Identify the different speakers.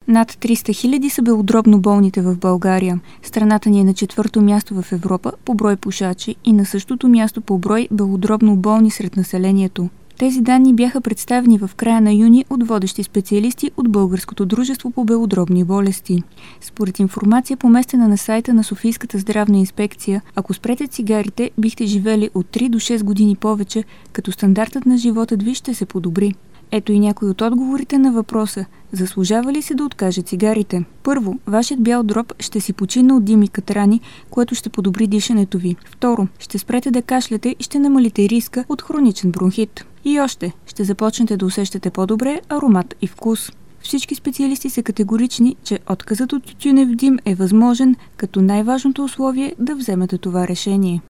Speaker 1: Над 300 хиляди са белодробно болните в България. Страната ни е на 4-то място в Европа по брой пушачи и на същото място по брой белодробно болни сред населението. Тези данни бяха представени в края на юни от водещи специалисти от Българското дружество по белодробни болести. Според информация, поместена на сайта на Софийската здравна инспекция, ако спрете цигарите, бихте живели от 3 до 6 години повече, като стандартът на живота ви ще се подобри. Ето и някои от отговорите на въпроса: заслужава ли се да откаже цигарите? Първо, вашият бял дроб ще си почине от дим и катрани, което ще подобри дишането ви. Второ, ще спрете да кашляте и ще намалите риска от хроничен бронхит. И още, ще започнете да усещате по-добре аромат и вкус. Всички специалисти са категорични, че отказът от тютюнев дим е възможен, като най-важното условие да вземете това решение.